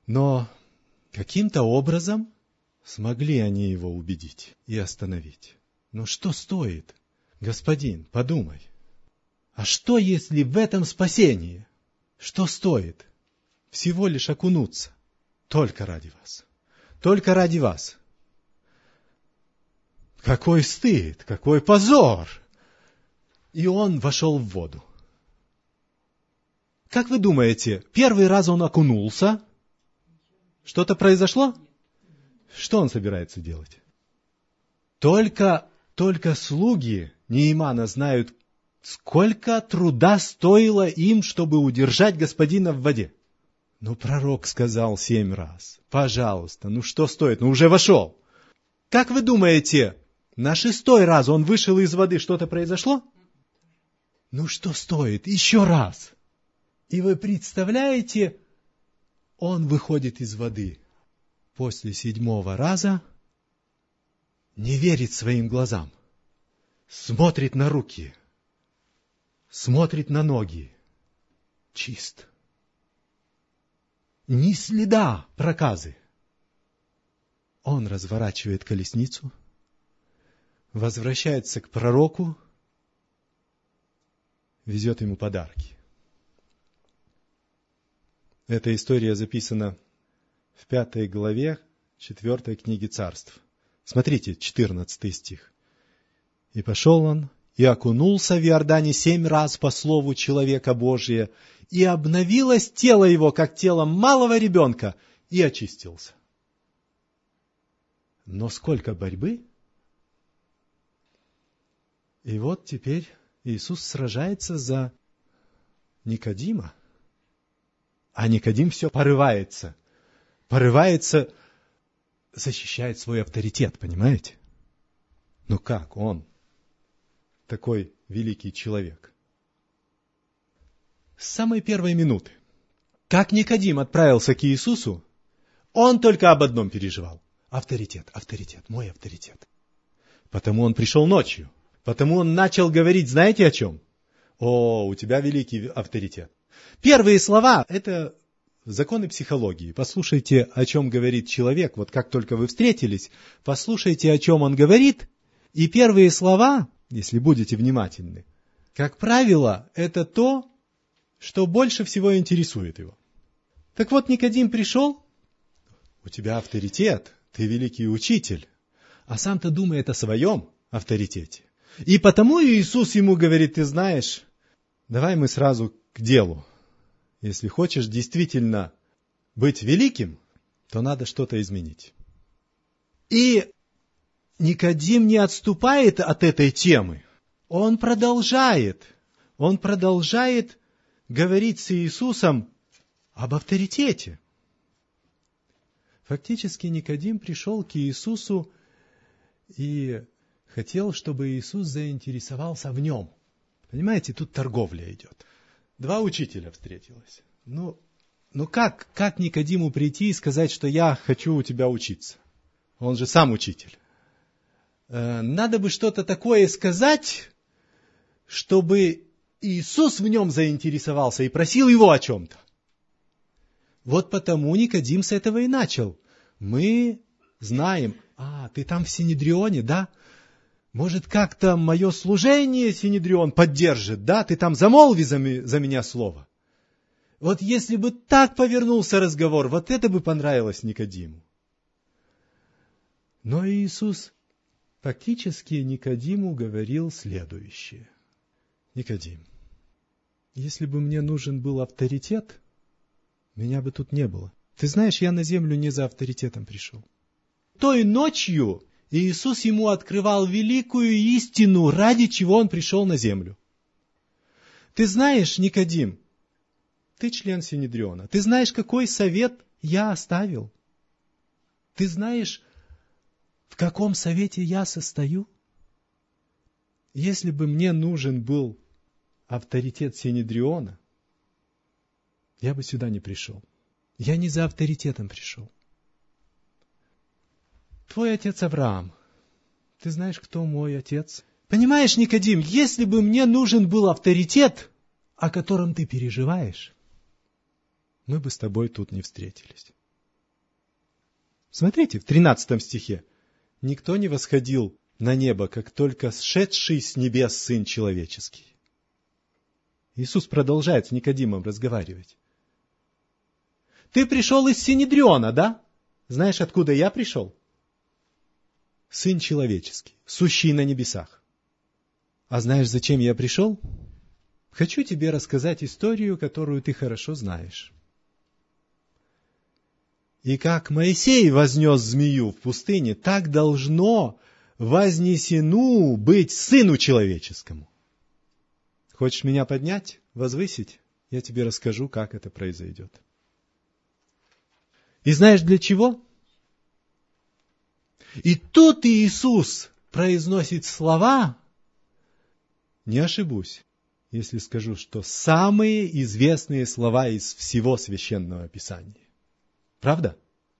Но каким-то образом смогли они его убедить и остановить. Но что стоит? Господин, подумай. А что, если в этом спасение? Что стоит? Всего лишь окунуться. Только ради вас. Только ради вас. Какой стыд, какой позор! И он вошел в воду. Как вы думаете, первый раз он окунулся? Что-то произошло? Что он собирается делать? Только слуги Неимана знают, сколько труда стоило им, чтобы удержать господина в воде. Ну, пророк сказал 7 раз. Пожалуйста, ну что стоит? Ну, уже вошел. Как вы думаете, на 6-й раз он вышел из воды, что-то произошло? Ну, что стоит? Еще раз. И вы представляете, он выходит из воды. После 7-го раза не верит своим глазам. Смотрит на руки. Смотрит на ноги. Чист. Ни следа проказы. Он разворачивает колесницу, возвращается к пророку, везет ему подарки. Эта история записана в 5 главе 4 книги Царств. Смотрите, 14 стих. «И пошел он, и окунулся в Иордане 7 раз по слову человека Божия, и обновилось тело его, как тело малого ребенка, и очистился». Но сколько борьбы! И вот теперь Иисус сражается за Никодима. А Никодим все порывается. Порывается, защищает свой авторитет, понимаете? Ну как он, такой великий человек? С самой первой минуты, как Никодим отправился к Иисусу, он только об одном переживал. Авторитет, авторитет, мой авторитет. Потому он пришел ночью. Потому он начал говорить, знаете о чем? О, у тебя великий авторитет. Первые слова – это законы психологии. Послушайте, о чем говорит человек. Вот как только вы встретились, послушайте, о чем он говорит. И первые слова, если будете внимательны, как правило, это то, что больше всего интересует его. Так вот, Никодим пришел, у тебя авторитет, ты великий учитель, а сам-то думает о своем авторитете. И потому Иисус ему говорит, ты знаешь, давай мы сразу к делу. Если хочешь действительно быть великим, то надо что-то изменить. И Никодим не отступает от этой темы. Он продолжает говорить с Иисусом об авторитете. Фактически Никодим пришел к Иисусу и хотел, чтобы Иисус заинтересовался в нем. Понимаете, тут торговля идет. 2 учителя встретилось. Ну как Никодиму прийти и сказать, что я хочу у тебя учиться? Он же сам учитель. Надо бы что-то такое сказать, чтобы Иисус в нем заинтересовался и просил его о чем-то. Вот потому Никодим с этого и начал. Мы знаем, ты там в Синедрионе, да? Может, как-то мое служение Синедрион поддержит, да? Ты там замолви за меня слово. Вот если бы так повернулся разговор, вот это бы понравилось Никодиму. Но Иисус фактически Никодиму говорил следующее. Никодим, если бы мне нужен был авторитет, меня бы тут не было. Ты знаешь, я на землю не за авторитетом пришел. Той ночью Иисус ему открывал великую истину, ради чего он пришел на землю. Ты знаешь, Никодим, ты член Синедриона. Ты знаешь, какой совет я оставил. Ты знаешь, в каком совете я состою. Если бы мне нужен был авторитет Синедриона, я бы сюда не пришел. Я не за авторитетом пришел. Твой отец Авраам. Ты знаешь, кто мой отец? Понимаешь, Никодим, если бы мне нужен был авторитет, о котором ты переживаешь, мы бы с тобой тут не встретились. Смотрите, в 13 стихе. Никто не восходил на небо, как только сшедший с небес Сын Человеческий. Иисус продолжает с Никодимом разговаривать. Ты пришел из Синедриона, да? Знаешь, откуда я пришел? Сын Человеческий, сущий на небесах. А знаешь, зачем я пришел? Хочу тебе рассказать историю, которую ты хорошо знаешь. И как Моисей вознес змею в пустыне, так должно вознесену быть Сыну Человеческому. Хочешь меня поднять, возвысить? Я тебе расскажу, как это произойдет. И знаешь для чего? И тут Иисус произносит слова, не ошибусь, если скажу, что самые известные слова из всего Священного Писания. Правда?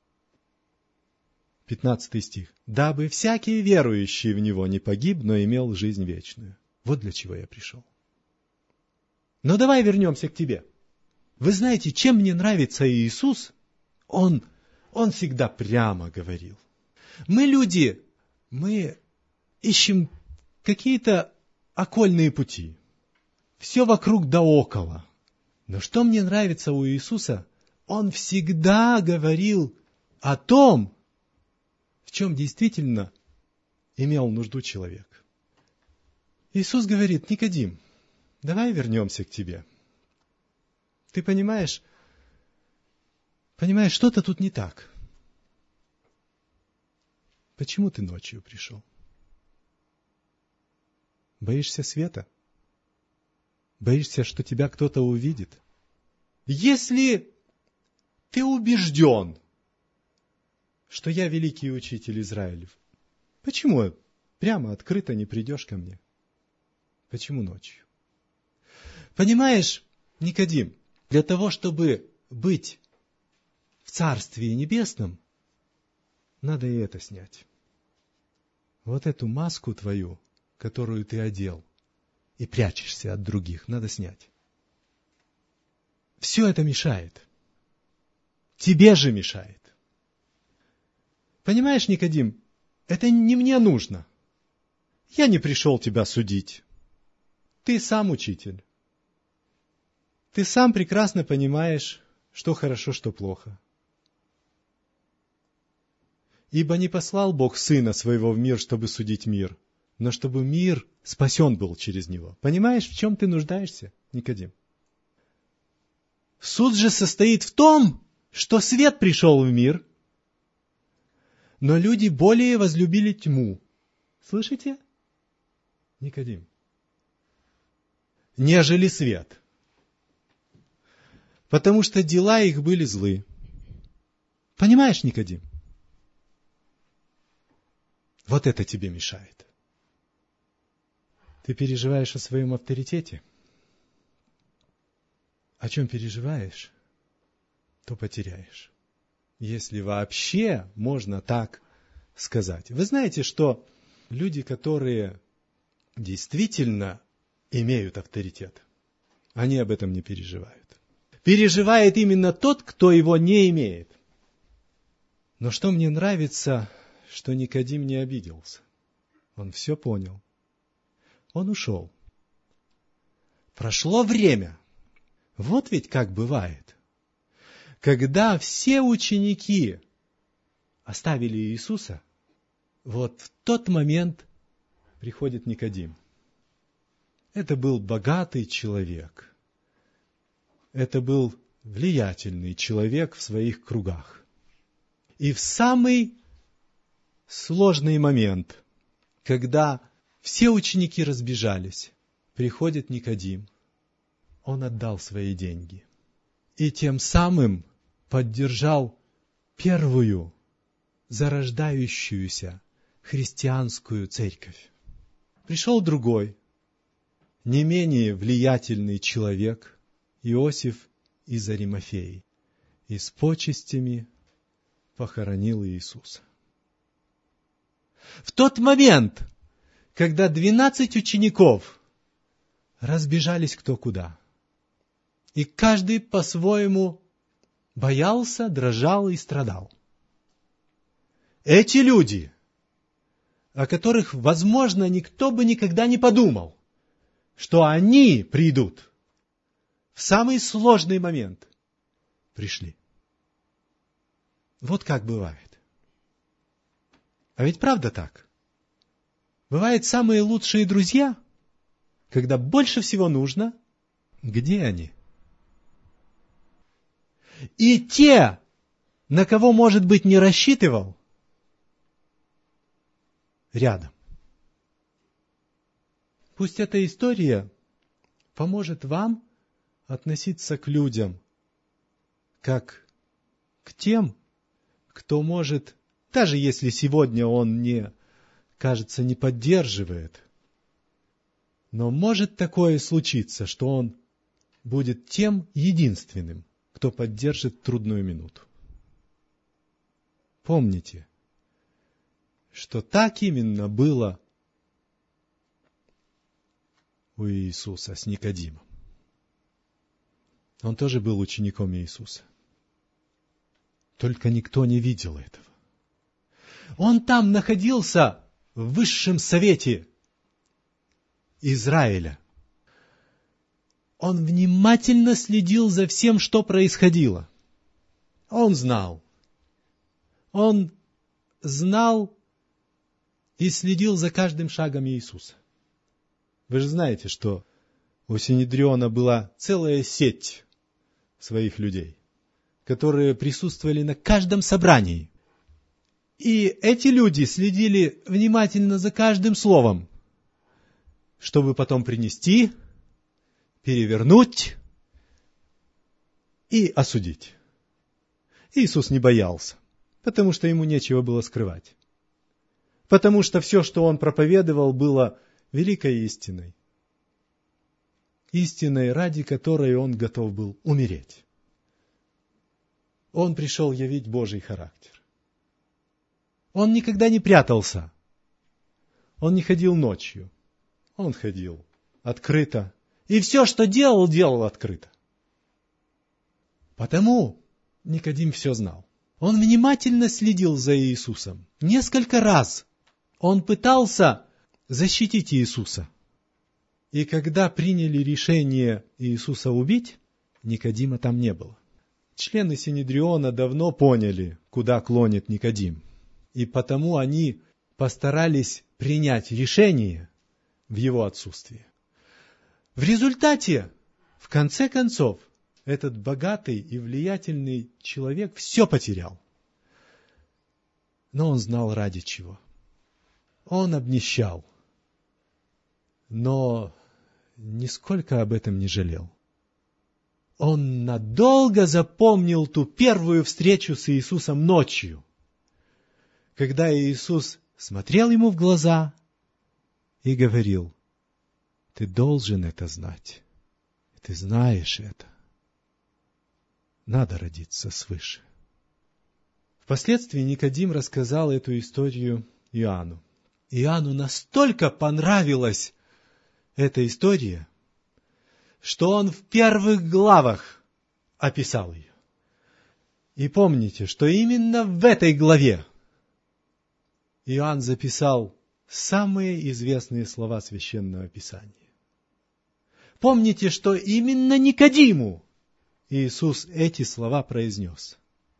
15 стих. «Дабы всякий верующий в Него не погиб, но имел жизнь вечную». Вот для чего я пришел. Но давай вернемся к тебе. Вы знаете, чем мне нравится Иисус? Он всегда прямо говорил. Мы люди, мы ищем какие-то окольные пути. Все вокруг да около. Но что мне нравится у Иисуса? Он всегда говорил о том, в чем действительно имел нужду человек. Иисус говорит: Никодим, давай вернемся к тебе. Ты понимаешь, что-то тут не так. Почему ты ночью пришел? Боишься света? Боишься, что тебя кто-то увидит? Если ты убежден, что я великий учитель Израилев, почему прямо открыто не придешь ко мне? Почему ночью? Понимаешь, Никодим, для того, чтобы быть в Царстве Небесном, надо и это снять. Вот эту маску твою, которую ты одел, и прячешься от других, надо снять. Все это мешает. Тебе же мешает. Понимаешь, Никодим, это не мне нужно. Я не пришел тебя судить. Ты сам учитель. Ты сам прекрасно понимаешь, что хорошо, что плохо. Ибо не послал Бог Сына Своего в мир, чтобы судить мир, но чтобы мир спасен был через Него. Понимаешь, в чем ты нуждаешься, Никодим? Суд же состоит в том, что свет пришел в мир, но люди более возлюбили тьму. Слышите, Никодим? Нежели свет. Потому что дела их были злы. Понимаешь, Никодим? Вот это тебе мешает. Ты переживаешь о своем авторитете? О чем переживаешь, то потеряешь. Если вообще можно так сказать. Вы знаете, что люди, которые действительно имеют авторитет, они об этом не переживают. Переживает именно тот, кто его не имеет. Но что мне нравится, что Никодим не обиделся. Он все понял. Он ушел. Прошло время. Вот ведь как бывает. Когда все ученики оставили Иисуса, вот в тот момент приходит Никодим. Это был богатый человек. Это был влиятельный человек в своих кругах. И в самый сложный момент, когда все ученики разбежались, приходит Никодим. Он отдал свои деньги. И тем самым поддержал первую зарождающуюся христианскую церковь. Пришел другой, не менее влиятельный человек, Иосиф из Аримафеи, и с почестями похоронил Иисуса. В тот момент, когда 12 учеников разбежались кто куда, и каждый по-своему боялся, дрожал и страдал. эти люди, о которых, возможно, никто бы никогда не подумал, что они придут в самый сложный момент, пришли. Вот как бывает. А ведь правда так. Бывают самые лучшие друзья, когда больше всего нужно, где они? И те, на кого, может быть, не рассчитывал, рядом. Пусть эта история поможет вам относиться к людям, как к тем, кто может, даже если сегодня он кажется, не поддерживает, но может такое случиться, что он будет тем единственным, кто поддержит трудную минуту. Помните, что так именно было у Иисуса с Никодимом. Он тоже был учеником Иисуса. Только никто не видел этого. Он там находился в высшем совете Израиля. Он внимательно следил за всем, что происходило. Он знал. Он знал и следил за каждым шагом Иисуса. Вы же знаете, что у Синедриона была целая сеть своих людей, которые присутствовали на каждом собрании. И эти люди следили внимательно за каждым словом, чтобы потом принести, перевернуть и осудить. Иисус не боялся, потому что ему нечего было скрывать. Потому что все, что он проповедовал, было великой истиной. Истиной, ради которой он готов был умереть. Он пришел явить Божий характер. Он никогда не прятался. Он не ходил ночью. Он ходил открыто. И все, что делал, делал открыто. Потому Никодим все знал. Он внимательно следил за Иисусом. Несколько раз он пытался защитить Иисуса. И когда приняли решение Иисуса убить, Никодима там не было. Члены Синедриона давно поняли, куда клонит Никодим. И потому они постарались принять решение в его отсутствии. В результате, в конце концов, этот богатый и влиятельный человек все потерял. Но он знал ради чего. Он обнищал. Но нисколько об этом не жалел. Он надолго запомнил ту первую встречу с Иисусом ночью, когда Иисус смотрел ему в глаза и говорил: «Ты должен это знать. Ты знаешь это. Надо родиться свыше». Впоследствии Никодим рассказал эту историю Иоанну. Иоанну настолько понравилась эта история, что он в первых главах описал ее. И помните, что именно в этой главе Иоанн записал самые известные слова Священного Писания. Помните, что именно Никодиму Иисус эти слова произнес: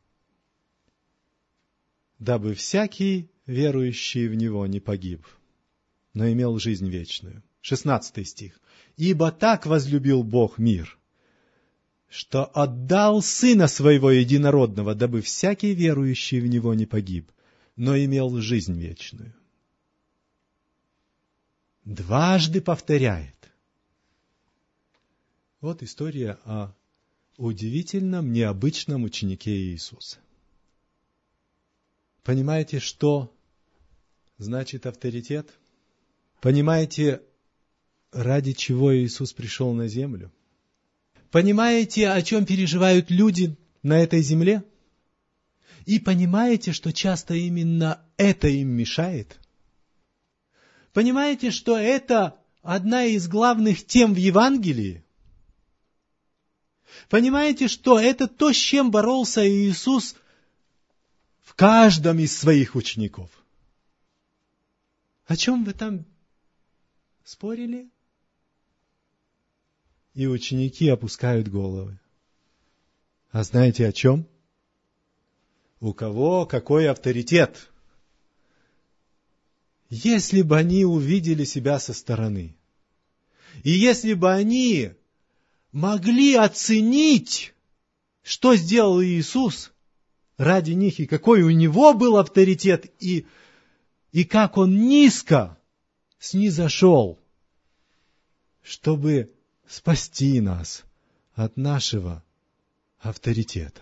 «Дабы всякий, верующий в Него, не погиб, но имел жизнь вечную». 16 стих. «Ибо так возлюбил Бог мир, что отдал Сына Своего Единородного, дабы всякий, верующий в Него, не погиб, но имел жизнь вечную». Дважды повторяет. Вот история о удивительном, необычном ученике Иисуса. Понимаете, что значит авторитет? Понимаете, ради чего Иисус пришел на землю? Понимаете, о чем переживают люди на этой земле? И понимаете, что часто именно это им мешает? Понимаете, что это одна из главных тем в Евангелии? Понимаете, что это то, с чем боролся Иисус в каждом из своих учеников. О чем вы там спорили? И ученики опускают головы. А знаете о чем? У кого какой авторитет? Если бы они увидели себя со стороны, и если бы они могли оценить, что сделал Иисус ради них, и какой у Него был авторитет, и как Он низко снизошел, чтобы спасти нас от нашего авторитета,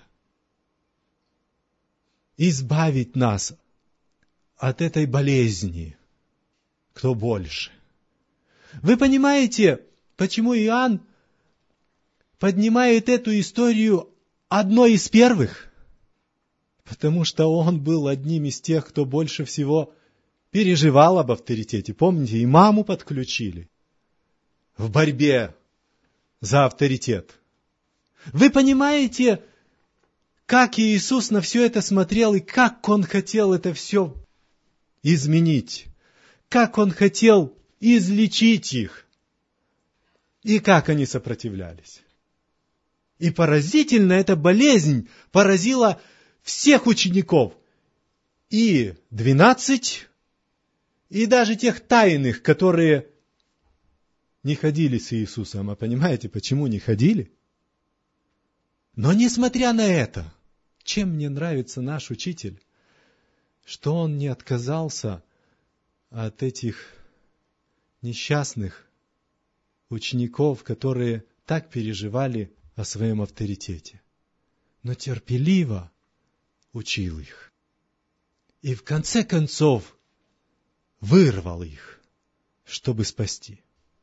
избавить нас от этой болезни. Кто больше? Вы понимаете, почему Иоанн поднимает эту историю одной из первых? Потому что он был одним из тех, кто больше всего переживал об авторитете. Помните, и маму подключили в борьбе за авторитет. Вы понимаете, как Иисус на все это смотрел, и как Он хотел это все изменить, как Он хотел излечить их, и как они сопротивлялись. И поразительно, эта болезнь поразила всех учеников, и 12, и даже тех тайных, которые не ходили с Иисусом. А понимаете, почему не ходили? Но несмотря на это, чем мне нравится наш учитель, что он не отказался от этих несчастных учеников, которые так переживали о своем авторитете, но терпеливо учил их. И в конце концов вырвал их, чтобы спасти.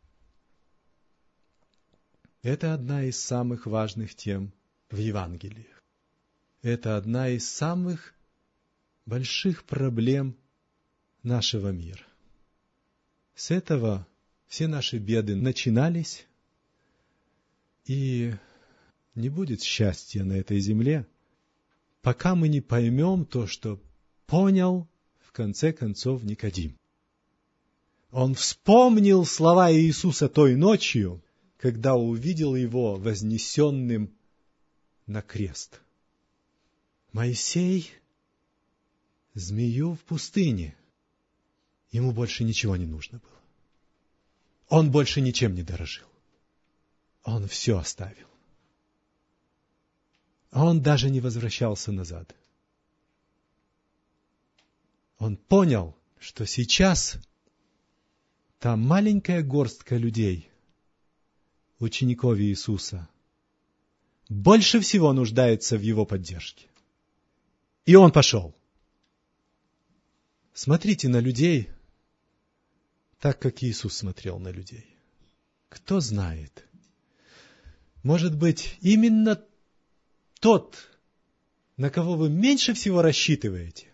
Это одна из самых важных тем в Евангелии. Это одна из самых больших проблем нашего мира. С этого все наши беды начинались, и не будет счастья на этой земле, пока мы не поймем то, что понял в конце концов Никодим. Он вспомнил слова Иисуса той ночью, когда увидел его вознесенным на крест. Моисей змею в пустыне. Ему больше ничего не нужно было. Он больше ничем не дорожил. Он все оставил. Он даже не возвращался назад. Он понял, что сейчас та маленькая горстка людей, учеников Иисуса, больше всего нуждается в его поддержке. И он пошел. Смотрите на людей так, как Иисус смотрел на людей. Кто знает? Может быть, именно тот, на кого вы меньше всего рассчитываете,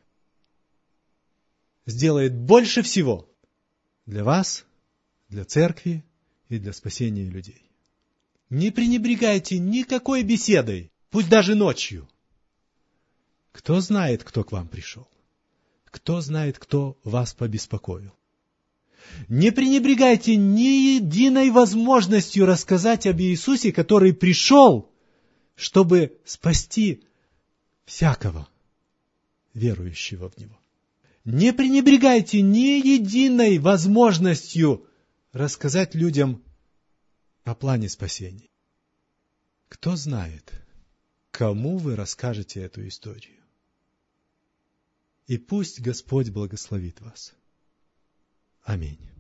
сделает больше всего для вас, для церкви и для спасения людей. Не пренебрегайте никакой беседой, пусть даже ночью. Кто знает, кто к вам пришел? Кто знает, кто вас побеспокоил? Не пренебрегайте ни единой возможностью рассказать об Иисусе, который пришел, чтобы спасти всякого верующего в Него. Не пренебрегайте ни единой возможностью рассказать людям о плане спасения. Кто знает, кому вы расскажете эту историю? И пусть Господь благословит вас. Аминь.